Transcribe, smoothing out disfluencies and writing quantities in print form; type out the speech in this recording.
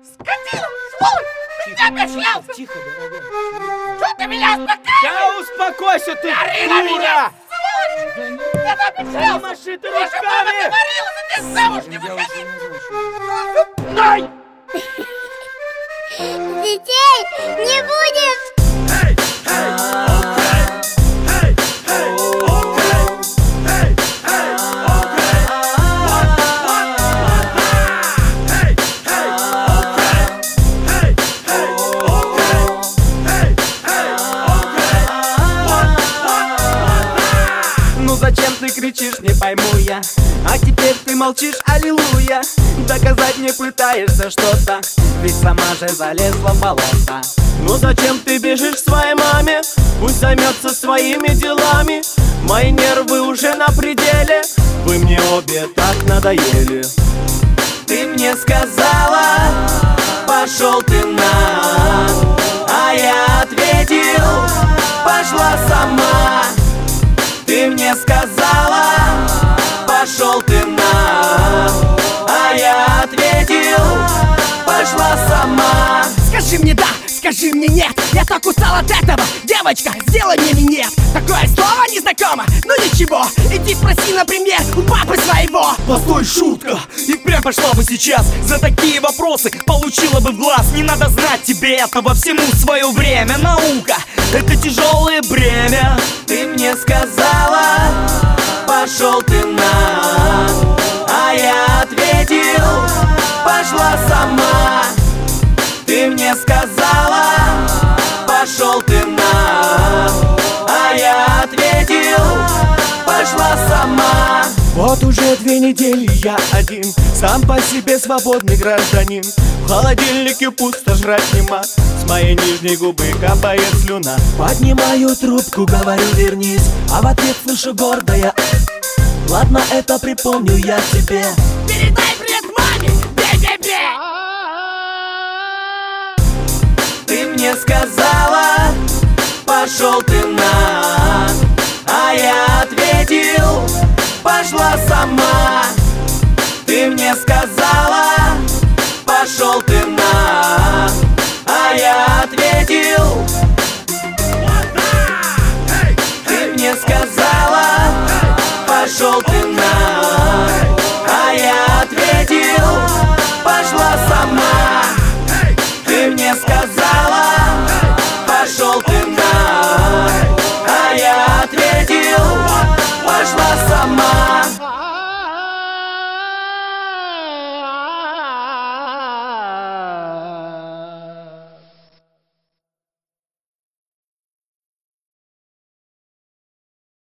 Скотина! Сволочь! Ты где опять шлялся? Тихо, дорогая. Что ты меня успокаиваешь? Да успокойся ты, Ори на меня! дура! Сволочь! Где ты опять шлялся? Маши ты Я же мама руками! говорила, за тебя замуж не выходи! Ай! Детей не будет! Ну зачем ты кричишь, не пойму я. А теперь ты молчишь, аллилуйя. Доказать не пытаешься что-то, ведь сама же залезла в болото. Ну зачем ты бежишь своей маме? Пусть займется своими делами. Мои нервы уже на пределе, вы мне обе так надоели. Ты мне сказала, пошел ты на, а я ответил, пошла сама. Ты мне сказала, пошел ты на, а я ответил, пошла сама. Скажи мне да, скажи мне нет. Я так устал от этого. Девочка, сделай мне минет. Такое слово незнакомо, ну ничего. Иди спроси, например, у папы своего. Постой, шутка! И прям пошла бы сейчас. За такие вопросы получила бы в глаз. Не надо знать тебе этого, всему свое время. Наука — это тяжелое бремя. Ты мне сказала, пошел ты на, а я ответил, пошла сама. Ты мне сказала, пошел ты на, а я ответил, пошла сама. Вот уже 2 недели я один, сам по себе свободный гражданин. В холодильнике пусто, жрать нема, с моей нижней губы капает слюна. Поднимаю трубку, говорю вернись, а в ответ слышу гордая: ладно, это припомню я тебе. Передай привет маме, бе-бе-бе. Ты мне сказала, пошел ты на, а я ответил, пошла сама. Ты мне сказала, пошел ты на, а я ответил. Ты мне сказала, пошел ты на,